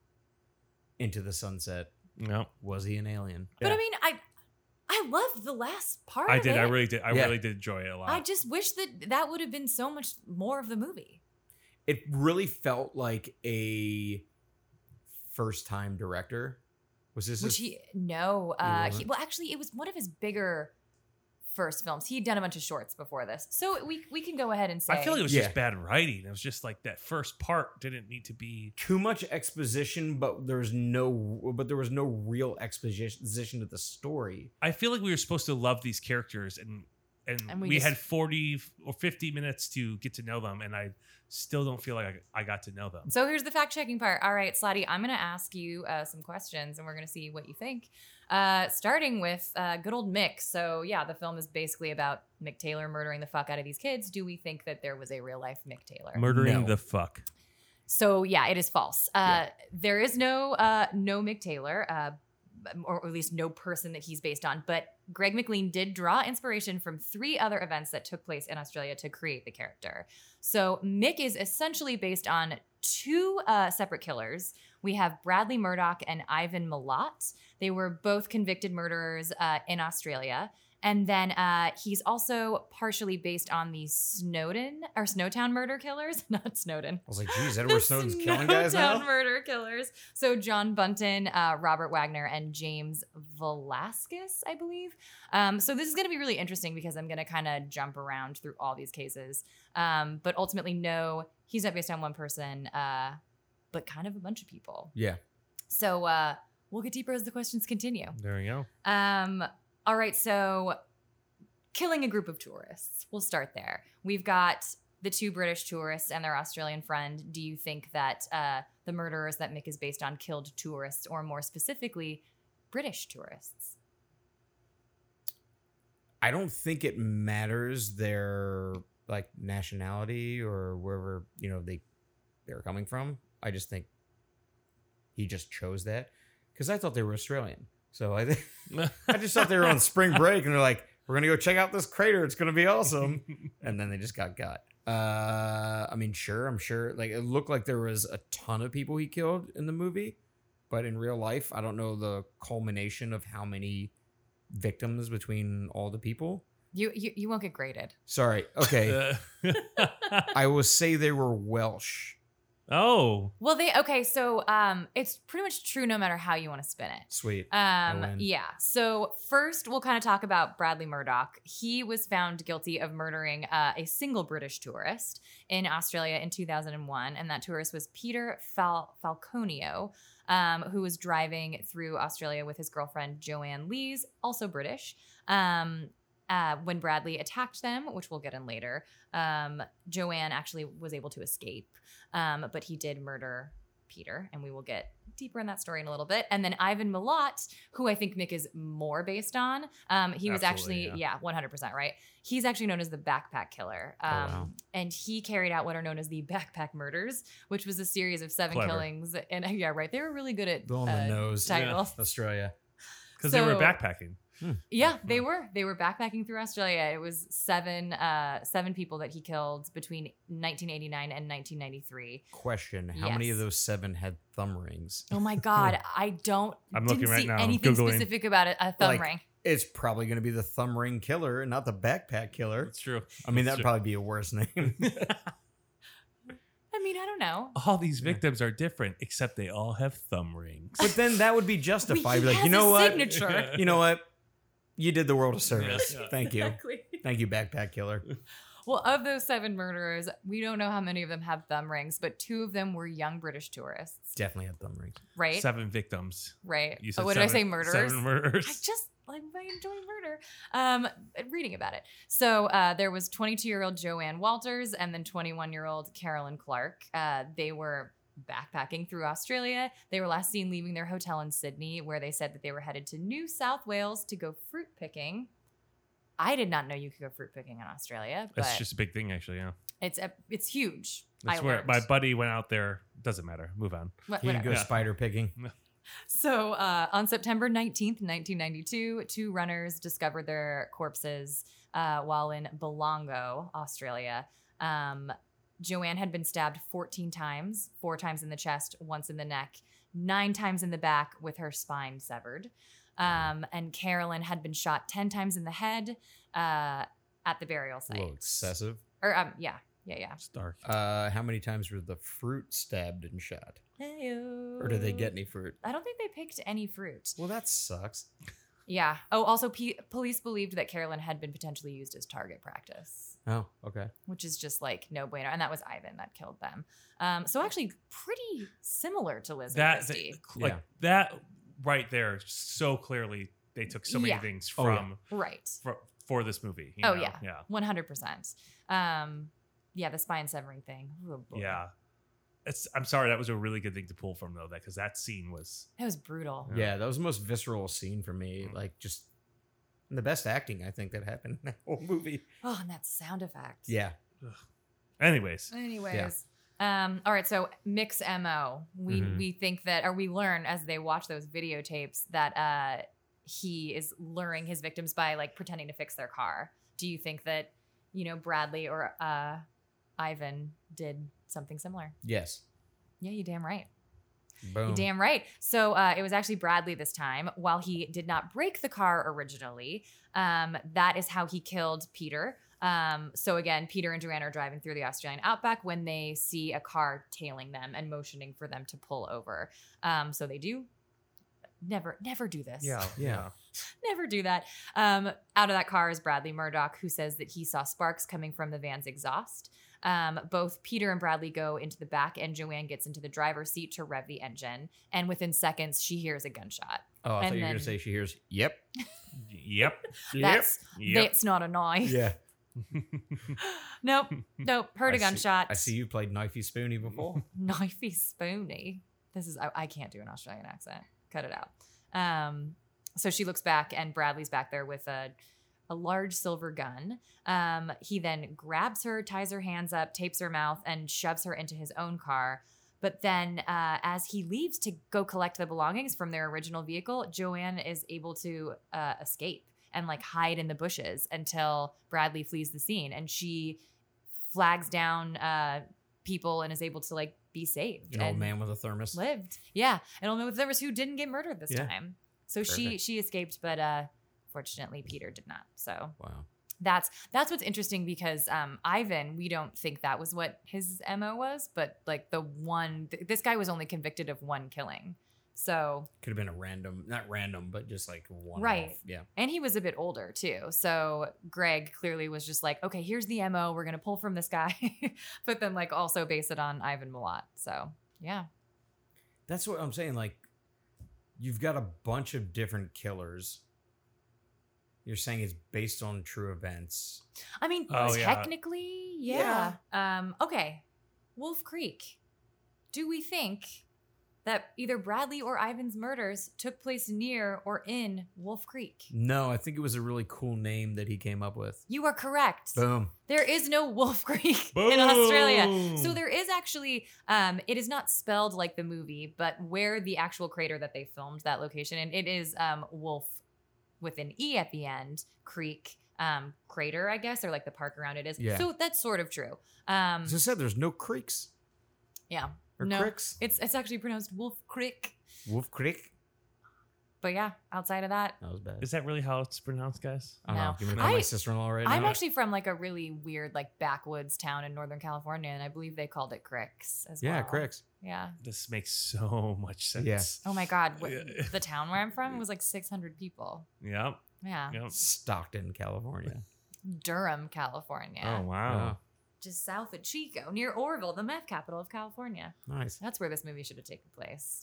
into the sunset. No. Was he an alien? But I mean, I I loved the last part. I of did. It. I really did. I Yeah. really did enjoy it a lot. I just wish that that would have been so much more of the movie. It really felt like a first time director. Was this Which his- he no, uh, he, wasn't? well, actually, it was one of his bigger first films. He'd done a bunch of shorts before this, so we we can go ahead and say I feel like it was Yeah. just bad writing. It was just like that first part didn't need to be. too much exposition, but there's no but there was no real exposition to the story. I feel like we were supposed to love these characters, and and, And we we, just- had forty or fifty minutes to get to know them, and I still don't feel like I, I got to know them. So here's the fact checking part. All right, Slotty, I'm going to ask you uh, some questions and we're going to see what you think. Uh, starting with uh, good old Mick. So, yeah, the film is basically about Mick Taylor murdering the fuck out of these kids. Do we think that there was a real life Mick Taylor? Murdering No. the fuck. So, yeah, it is false. Uh, There is no uh, no Mick Taylor, uh, or at least no person that he's based on. But Greg McLean did draw inspiration from three other events that took place in Australia to create the character. So Mick is essentially based on two uh, separate killers. We have Bradley Murdoch and Ivan Milat. They were both convicted murderers uh, in Australia. And then uh, he's also partially based on the Snowden or Snowtown murder killers, not Snowden. I was like, geez, Edward The Snowden's killing guys now? Snowtown murder killers. So John Bunton, uh, Robert Wagner, and James Velasquez, I believe. Um, so this is going to be really interesting because I'm going to kind of jump around through all these cases. Um, but ultimately, no, he's not based on one person, uh, but kind of a bunch of people. Yeah. So uh, we'll get deeper as the questions continue. There you go. Um, all right, so killing a group of tourists. We'll start there. We've got the two British tourists and their Australian friend. Do you think that uh, the murderers that Mick is based on killed tourists, or more specifically, British tourists? I don't think it matters their like nationality or wherever, you know, they they're coming from. I just think he just chose that because I thought they were Australian. So I think I just thought they were on spring break and they're like, we're gonna go check out this crater. It's gonna be awesome. And then they just got got. Uh, I mean, sure, I'm sure. Like it looked like there was a ton of people he killed in the movie, but in real life, I don't know the culmination of how many victims between all the people. You you, you won't get graded. Sorry. Okay. Uh, I will say they were Welsh. Oh, Well, they okay. So um, it's pretty much true no matter how you want to spin it. Sweet. Um, win. yeah. So first, we'll kind of talk about Bradley Murdoch. He was found guilty of murdering uh, a single British tourist in Australia in two thousand one, and that tourist was Peter Fal- Falconio, um, who was driving through Australia with his girlfriend Joanne Lees, also British. Um, uh, when Bradley attacked them, which we'll get in later, um, Joanne actually was able to escape, um, but he did murder Peter, and we will get deeper in that story in a little bit. And then Ivan Milat, who I think Mick is more based on. Um, he was Absolutely, actually, yeah. yeah, one hundred percent right. He's actually known as the Backpack Killer. Um, wow. And he carried out what are known as the Backpack Murders, which was a series of seven Clever. killings. And uh, yeah, right. They were really good at Go on the uh, nose. titles. Australia. because they were So- backpacking. Yeah, they were. They were backpacking through Australia. It was seven, uh, seven people that he killed between nineteen eighty-nine and nineteen ninety-three. Question: How many of Yes. those seven had thumb rings? Oh my God, I don't. I'm didn't looking right see now. I'm anything Googling. specific about it. A thumb Like, ring. It's probably going to be the thumb ring killer, and not the backpack killer. That's true. I mean, That's that'd true. probably be a worse name. I mean, I don't know. All these victims are different, except they all have thumb rings. But then that would be justified. He Like, has you know a what? signature. You know what? You did the world a service. Yeah. Thank you. Exactly. Thank you, backpack killer. Well, of those seven murderers, we don't know how many of them have thumb rings, but two of them were young British tourists, Definitely had thumb rings. right? Seven victims. Right. You Oh, said what did I seven- say? Murderers. Seven murderers. I just like I enjoy murder. Um, reading about it. So uh, there was twenty-two-year-old Joanne Walters and then twenty-one-year-old Carolyn Clark. Uh, they were backpacking through Australia. They were last seen leaving their hotel in Sydney, where they said that they were headed to New South Wales to go fruit picking. I did not know you could go fruit picking in Australia, but That's just a big thing, actually. Yeah. it's a, it's huge. That's I where learned. my buddy went out there. Doesn't matter. Move on. What- You can whatever. go Yeah. spider picking. So uh, on September nineteenth, nineteen ninety-two, two runners discovered their corpses uh, while in Belongo, Australia. Um, Joanne had been stabbed fourteen times, four times in the chest, once in the neck, nine times in the back with her spine severed. Um, and Carolyn had been shot ten times in the head uh, at the burial A site. little excessive. Or um, yeah, yeah, yeah. It's dark. Uh, how many times were the fruit stabbed and shot? Or did they get any fruit? I don't think they picked any fruit. Well, that sucks. Yeah. Oh, also, P- police believed that Carolyn had been potentially used as target practice, Oh, okay. which is just like no bueno. And that was Ivan that killed them. Um, so actually, pretty similar to Liz That and Christy. like Yeah. that right there. So clearly, they took so many Yeah. things Oh, yeah. from Right. for, for this movie. you Oh, know? yeah. Yeah. One hundred percent. Um, yeah, the spine severing thing. Oh, boy. Yeah. It's. I'm sorry. That was a really good thing to pull from though, that because that scene was. That was brutal. Yeah, that was the most visceral scene for me. Like, just and the best acting I think that happened in that whole movie. Oh, and that sound effect. Yeah. Anyways, Anyways. Um, all right, so Mick's M O. We Mhm. we think that, or we learn as they watch those videotapes that uh, he is luring his victims by like pretending to fix their car. Do you think that, you know, Bradley or uh, Ivan did something similar? Yes. Yeah, you damn right. Boom. You damn right. So uh, it was actually Bradley this time. While he did not break the car originally, um, that is how he killed Peter. Um, so again, Peter and Joanne are driving through the Australian outback when they see a car tailing them and motioning for them to pull over. Um, so they do. Never, never do this. yeah, Yeah. Never do that. Um, out of that car is Bradley Murdoch, who says that he saw sparks coming from the van's exhaust. Um, both Peter and Bradley go into the back, and Joanne gets into the driver's seat to rev the engine. And within seconds, she hears a gunshot. Oh, I And thought you were then- gonna say she hears. Yep. Yep. That's Yep. that's not a knife. Yeah. Nope. Nope. Heard a I see- gunshot. I see you played Knifey Spoony before. Knifey spoony. This is I, I can't do an Australian accent. Cut it out. Um, so she looks back, and Bradley's back there with a a large silver gun. Um, he then grabs her, ties her hands up, tapes her mouth, and shoves her into his own car. But then, uh, as he leaves to go collect the belongings from their original vehicle, Joanne is able to uh, escape and like hide in the bushes until Bradley flees the scene, and she flags down uh, people and is able to like be saved. An old and man with a thermos. lived. Yeah, an old man with thermos who didn't get murdered this Yeah. time. So she Perfect. she escaped, but uh, fortunately Peter did not. So Wow. That's that's what's interesting because um, Ivan, we don't think that was what his M O was, but like the one, th- this guy was only convicted of one killing. So Could have been a random, not random, but just like one. Right. Off. Yeah. and he was a bit older too. So Greg clearly was just like, okay, here's the M O we're gonna pull from this guy, but then like also base it on Ivan Milat. So yeah, That's what I'm saying. Like, you've got a bunch of different killers. You're saying it's based on true events. I mean Oh, yeah. technically, yeah. Um, okay, Wolf Creek. Do we think that either Bradley or Ivan's murders took place near or in Wolf Creek? No, I think it was a really cool name that he came up with. You are correct. Boom. There is no Wolf Creek in Boom. Australia. So there is actually, um, it is not spelled like the movie, but where the actual crater that they filmed that location, and it is um, Wolf with an E at the end, Creek um, crater, I guess, or like the park around it is. Yeah. So that's sort of true. Um, As I said, there's no creeks yeah. or no, cricks. it's it's actually pronounced Wolf Creek. Wolf Creek. But yeah, outside of that, That was bad. Is that really how it's pronounced, guys? I don't No. know. Give me I- my sister-in-law right I'm now. actually from like a really weird like backwoods town in Northern California, and I believe they called it Cricks as yeah, well. cricks. Yeah. This makes so much sense. Yeah. Oh my God, what, Yeah. the town where I'm from was like six hundred people. Yep. Yeah. Yep. Stockton, California. Durham, California. Oh wow. Just south of Chico, near Orville, the meth capital of California. Nice. That's where this movie should have taken place.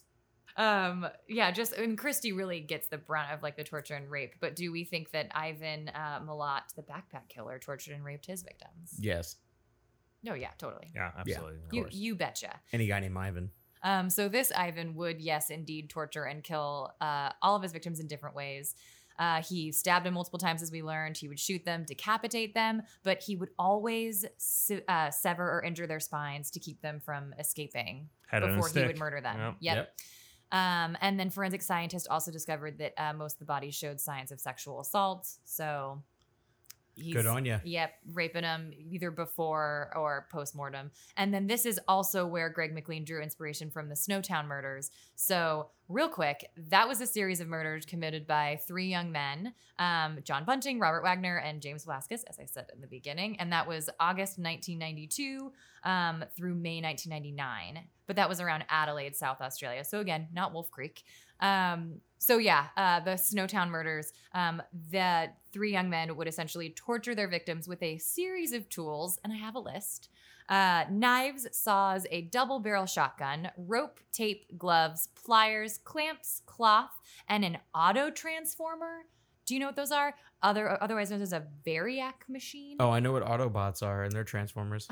Um, yeah, just and Christy really gets the brunt of like the torture and rape. But do we think that Ivan uh, Milat, the backpack killer, tortured and raped his victims? Yes. No, yeah, totally. Yeah, absolutely. Of You course. you betcha. Any guy named Ivan. Um, so this Ivan would, yes, indeed torture and kill uh, all of his victims in different ways. Uh, he stabbed them multiple times, as we learned. He would shoot them, decapitate them, but he would always se- uh, sever or injure their spines to keep them from escaping Head on a before he stick. would murder them. Yep. Yep. Yep. Um, and then forensic scientists also discovered that uh, most of the bodies showed signs of sexual assault. So he's, Good on ya. Yep, raping them either before or post-mortem. And then this is also where Greg McLean drew inspiration from the Snowtown murders. So real quick, that was a series of murders committed by three young men, um, John Bunting, Robert Wagner, and James Velasquez, as I said in the beginning. And that was August nineteen ninety-two um, through May nineteen ninety-nine. But that was around Adelaide, South Australia. So again, not Wolf Creek. Um, so yeah, uh, the Snowtown murders, um, the three young men would essentially torture their victims with a series of tools, and I have a list. Uh, knives, saws, a double barrel shotgun, rope, tape, gloves, pliers, clamps, cloth, and an auto transformer. Do you know what those are? Other, otherwise known as a Variac machine. Oh, I know what Autobots are, and they're Transformers.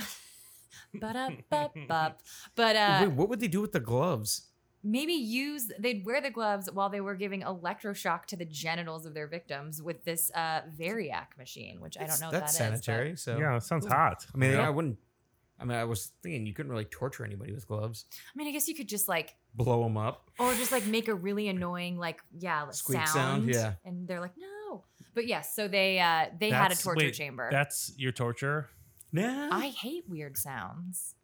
Ba-da-ba-ba. But uh, Wait, what would they do with the gloves? maybe use they'd wear the gloves while they were giving electroshock to the genitals of their victims with this uh, Variac machine, which I don't know what That's that is, sanitary. So Yeah, it sounds hot. I mean, Yeah. I wouldn't. I mean, I was thinking you couldn't really torture anybody with gloves. but- I mean, I guess you could just like, Blow them up. or just like make a really annoying like yeah like Squeak sound, sound, yeah. and they're like no. But yes, so they uh they had a That's- torture wait, chamber. That's your torture? Nah. I hate weird sounds.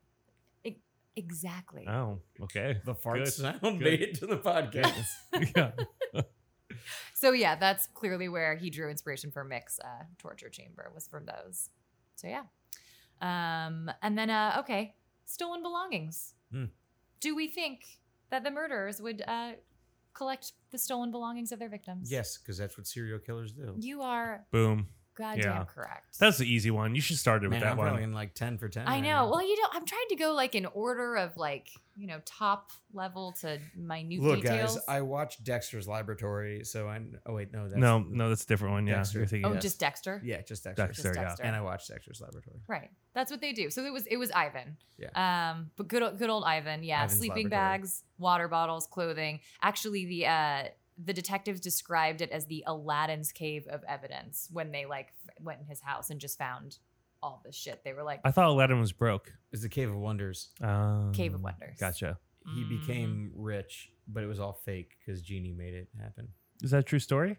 E- exactly. Oh, okay. the fart Good. sound Good. made it to the podcast. yeah. So yeah, that's clearly where he drew inspiration for Mick's uh, torture chamber, was from those. So yeah. Um, and then uh, okay, stolen belongings. Hmm. Do we think that the murderers would uh, collect the stolen belongings of their victims? Yes, because that's what serial killers do. You are Boom. goddamn Yeah. correct. That's the easy one. You should start it with Man, that I'm one. probably in like ten for ten. I right know. now. Well, you know, I'm trying to go like in order of like, you know, top level to minute Look, details. guys, I watched Dexter's Laboratory, so I. Oh wait, no, that's no, no, that's a different one. Yeah. Dexter. You're thinking oh, yes. just Dexter. yeah, just Dexter. Dexter, Just yeah. Dexter. And I watched Dexter's Laboratory. Right. That's what they do. So it was it was Ivan. Yeah. Um, but good old, good old Ivan. Yeah. Ivan's Sleeping laboratory. bags, water bottles, clothing. Actually, the uh the detectives described it as the Aladdin's cave of evidence when they like f- went in his house and just found all this shit. They were like, I thought Aladdin was broke. It's the Cave of Wonders. Um, Cave of Wonders. Gotcha. He Mhm. became rich, but it was all fake because Genie made it happen. Is that a true story?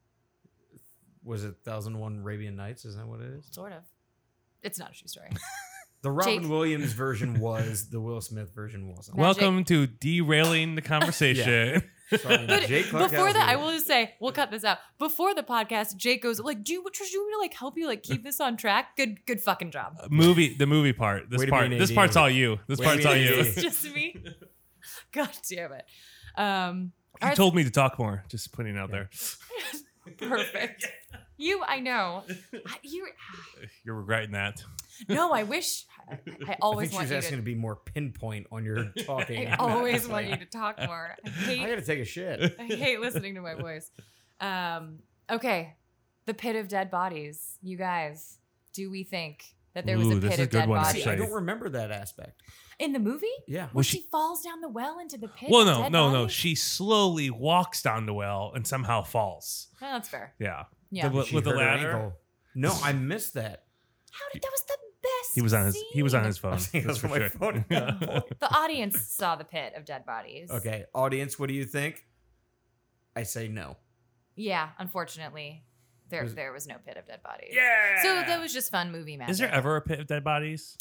Was it Thousand and One Arabian Nights? Is that what it is? sort of. It's not a true story. The Robin Jake. Williams version was. The Will Smith version wasn't. Magic. Welcome to derailing the conversation. Sorry, But Jake Clark before that, Halsey. I will just say, we'll cut this out. Before the podcast, Jake goes like, "Do you, Trish, do you want me to like help you like keep this on track?" Good, good fucking job. movie, the movie part. This Way to part. be an This A D. part's all you. This Way to part's be all an you. A D. It's just me. God damn it. Um, all You right, told me to talk more. Just putting it out there. perfect. You, I know. I, you, You're regretting that. no, I wish. I, I I always think want she's you asking to. to be more pinpoint on your talking. I always want you to talk more. I I hate. gotta take a shit. I hate listening to my voice. Um, okay, the pit of dead bodies. You guys, do we think that there was Ooh, a this pit is a of good dead one, bodies See, I actually. don't remember that aspect. in the movie? Yeah. Where Was she, she- falls down the well into the pit. Well, of no, dead no, no. bodies? She slowly walks down the well and somehow falls. Oh, that's fair. Yeah. Yeah. The- She with the hurt her ladder. ankle. No, I missed that. How did that was the best? He was on his. He was on his scene. phone. think That's that's for my sure. phone. The audience saw the pit of dead bodies. Okay, audience, what do you think? I say no. Yeah, unfortunately, there Was- there was no pit of dead bodies. Yeah. So that was just fun movie magic. Is there ever a pit of dead bodies?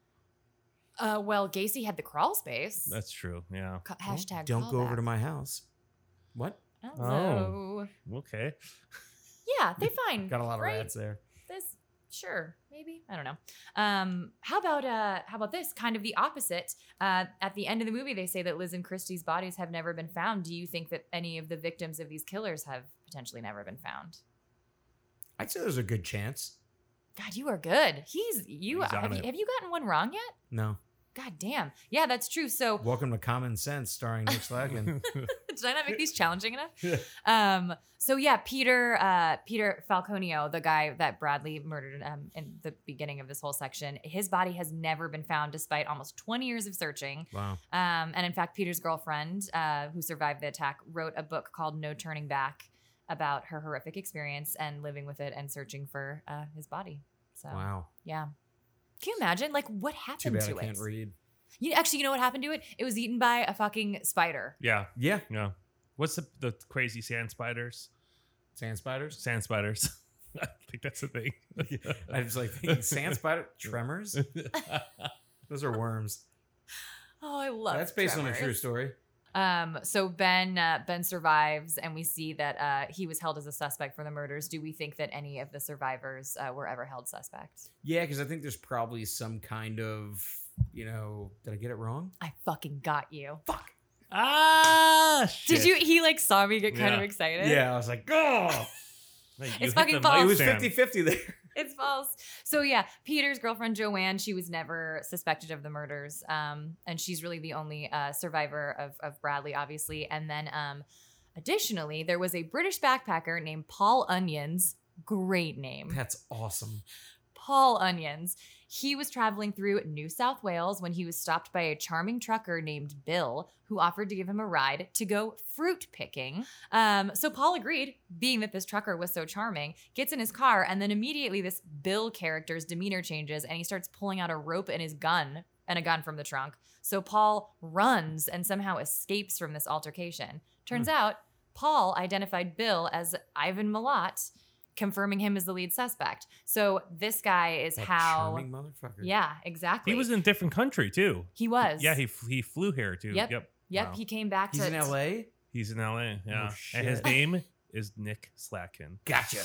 Uh, well, Gacy had the crawl space. That's true. Yeah. Ca- hashtag. Don't go over callback. to my house. What? Hello. Okay. Yeah, they find. Got a lot of right? rats there. This sure maybe I don't know. Um, how about uh how about this kind of the opposite? Uh, at the end of the movie, they say that Liz and Christie's bodies have never been found. Do you think that any of the victims of these killers have potentially never been found? I'd say there's a good chance. God, you are good. He's you. He's on have, you it. have you gotten one wrong yet? No. God damn. Yeah, that's true. So Welcome to Common Sense, starring Nick Slacken. did I not make these challenging enough? Um, so yeah, Peter, uh, Peter Falconio, the guy that Bradley murdered um, in the beginning of this whole section, his body has never been found despite almost twenty years of searching. Wow. Um, and in fact, Peter's girlfriend, uh, who survived the attack, wrote a book called No Turning Back about her horrific experience and living with it and searching for uh, his body. So Wow. yeah. Can you imagine? Like, what Too happened bad I to can't it? read. You, actually, you know what happened to it? It was eaten by a fucking spider. Yeah. Yeah. Yeah. What's the the crazy sand spiders? Sand spiders. Sand spiders. I think that's the thing. I was like thinking sand spider tremors. Those are worms. Oh, I love That's based on a true Tremors. story. Um, so Ben uh, Ben survives, and we see that uh, he was held as a suspect for the murders. Do we think that any of the survivors uh, were ever held suspects? Yeah, because I think there's probably some kind of, you know, did I get it wrong? I fucking got you. Fuck. ah, shit. Did you? He like saw me get kind of Yeah. excited. Yeah, I was like, oh, Like, you It's hit fucking the false. mic it was stand. fifty-fifty there. It's false. So yeah, Peter's girlfriend Joanne, she was never suspected of the murders, um, and she's really the only uh, survivor of, of Bradley, obviously. And then, um, additionally, there was a British backpacker named Paul Onions. Great name. That's awesome. Paul Onions. He was traveling through New South Wales when he was stopped by a charming trucker named Bill, who offered to give him a ride to go fruit picking. Um, so Paul agreed, being that this trucker was so charming, gets in his car, and then immediately this Bill character's demeanor changes, and he starts pulling out a rope and his gun, and a gun from the trunk. So Paul runs and somehow escapes from this altercation. Turns out, Paul identified Bill as Ivan Milat, confirming him as the lead suspect. So this guy is That how. charming motherfucker. Yeah, exactly. He was in a different country too. He was. Yeah, he f- he flew here too. Yep. Yep. Yep. Wow. He came back He's to. in L A. He's in L A. Yeah. Oh, and his shit. name is Nick Slacken. Gotcha.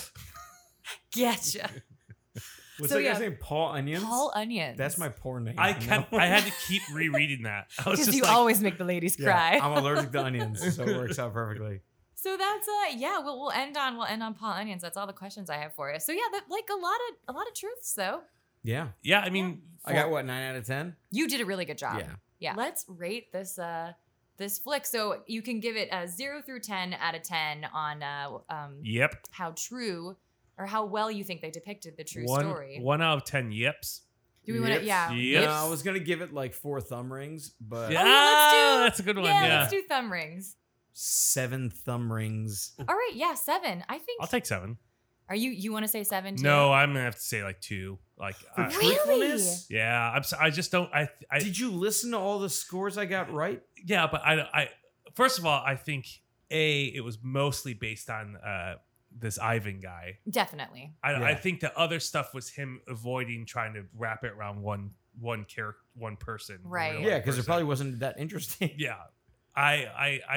Getcha. What's So, that guy's yeah. name? Paul Onions. Paul Onions. That's my porn name. I from kept now on. I had to keep rereading that. I was Because just you like, always make the ladies Yeah, cry. I'm allergic to onions, so it works out perfectly. So that's uh yeah, we'll we'll end on we'll end on Paul Onions. That's all the questions I have for you. So yeah, that like a lot of a lot of truths though. Yeah. yeah, I mean, I got what, nine out of ten? You did a really good job. Yeah. Yeah. Let's rate this uh this flick. So you can give it a zero through ten out of ten on uh um yep. how true or how well you think they depicted the true one, story. One out of ten yips. Do we want to? Yips. Yeah. Yips. No, I was gonna give it like four thumb rings, but Yeah, Oh, yeah, let's do- that's a good one. Yeah, Yeah. let's do thumb rings. seven thumb rings. All right, yeah, seven. I think. I'll take seven. Are you you want to say seven? Too? No, I'm gonna have to say like two. Like, For I- Really? truthfulness? yeah, I'm. so- I just don't. I. I Did you listen to all the scores I got right? yeah, but I. I. First of all, I think a it was mostly based on uh this Ivan guy. Definitely. I, Yeah. I think the other stuff was him avoiding trying to wrap it around one one character, one person. Right. real Yeah, because it person. probably wasn't that interesting. Yeah, I I I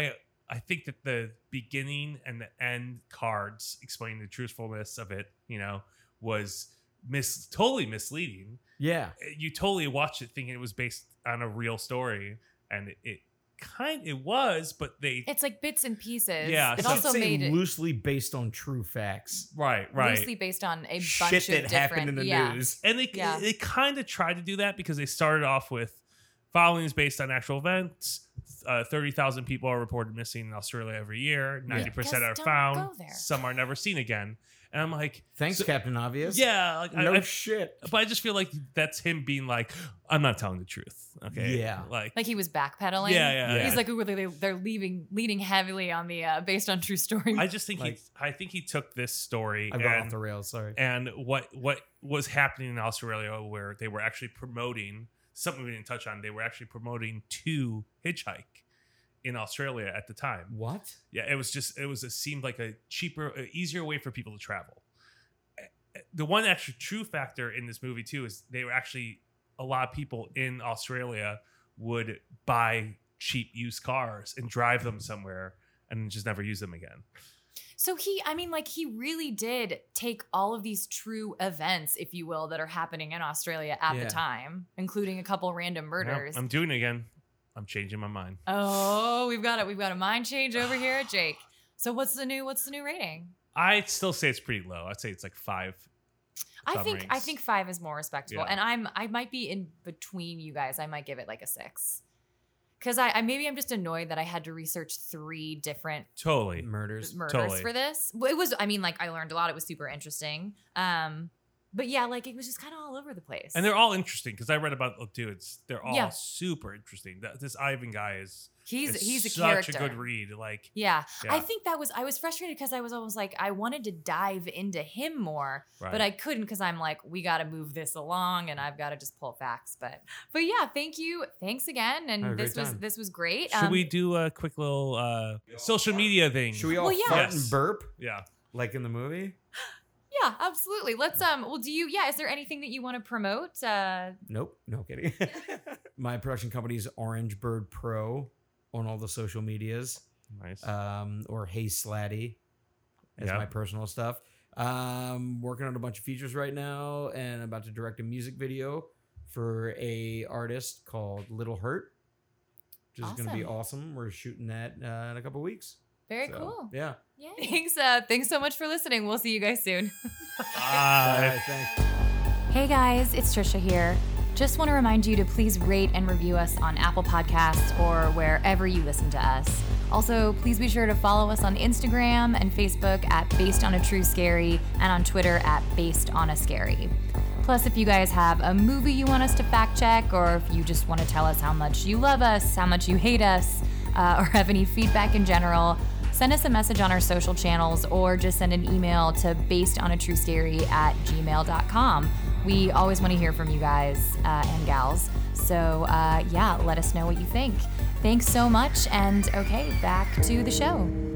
I think that the beginning and the end cards explaining the truthfulness of it, you know, was mis totally misleading. Yeah. You totally watched it thinking it was based on a real story, and it, it kind it was, but they It's like bits and pieces. Yeah, It so- also saying made it loosely based on true facts. right, right. loosely based on a bunch Shit of that different. happened in the yeah. news. And they Yeah. they kind of tried to do that because they started off with followings based on actual events. Uh, thirty thousand people are reported missing in Australia every year. ninety percent Because are don't found. go there. Some are never seen again. And I'm like, Thanks, so- Captain Obvious. yeah, like, No I, I, shit. but I just feel like that's him being like, I'm not telling the truth. Okay. Yeah. Like, Like he was backpedaling. Yeah, yeah, yeah. He's like, ooh, they, they're leaving, leading heavily on the uh, based on true story. I just think Like- he, I think he took this story I got off and, the rails. Sorry. and what what was happening in Australia, where they were actually promoting something we didn't touch on. They were actually promoting to hitchhike in Australia at the time. What? Yeah, it was just it was it seemed like a cheaper, a easier way for people to travel. The one actual true factor in this movie too is they were actually a lot of people in Australia would buy cheap used cars and drive them somewhere and just never use them again. So he, I mean, like he really did take all of these true events, if you will, that are happening in Australia at Yeah. the time, including a couple random Well, murders. I'm doing it again. I'm changing my mind. Oh, we've got it. We've got a mind change over here at Jake. So what's the new? What's the new rating? I'd still say it's pretty low. I'd say it's like five. I think I summaries. think five is more respectable, Yeah. and I'm I might be in between you guys. I might give it like a six, because I, I maybe I'm just annoyed that I had to research three different Totally. Murders. murders Totally. for this. Well, it was, I mean, like I learned a lot. It was super interesting. Um, but yeah, like it was just kind of all over the place. And they're all interesting because I read about oh, dudes. They're all Yeah. super interesting. That this Ivan guy is he's is he's a such character. a good read. Like Yeah. I Yeah. think that was I was frustrated because I was almost like I wanted to dive into him more, Right. but I couldn't because I'm like we got to move this along and I've got to just pull facts. But but yeah, thank you, thanks again, Had a and great this was time. this was great. should Um, we do a quick little uh, social media thing? Should we all Well, yeah. fart Yes. and burp Yeah. like in the movie? Yeah, absolutely. Let's um. Well, do you? Yeah. Is there anything that you want to promote? Uh, Nope. No kidding. My production company is Orange Bird Pro on all the social medias, Nice. um, or Hey Slatty as Yeah. my personal stuff. Um, working on a bunch of features right now, and about to direct a music video for a artist called Little Hurt, which is going to be awesome. We're shooting that uh, in a couple weeks. very So, cool. Yeah. Yay. Thanks. Uh, thanks so much for listening. We'll see you guys soon. Bye. Bye. Thanks. Hey guys, it's Trisha here. Just want to remind you to please rate and review us on Apple Podcasts or wherever you listen to us. Also, please be sure to follow us on Instagram and Facebook at Based on a True Scary and on Twitter at Based on a Scary. Plus, if you guys have a movie you want us to fact check, or if you just want to tell us how much you love us, how much you hate us, uh, or have any feedback in general, send us a message on our social channels or just send an email to basedonatruescary at gmail dot com. We always want to hear from you guys uh, and gals. So uh, yeah, let us know what you think. Thanks so much. And okay, back to the show.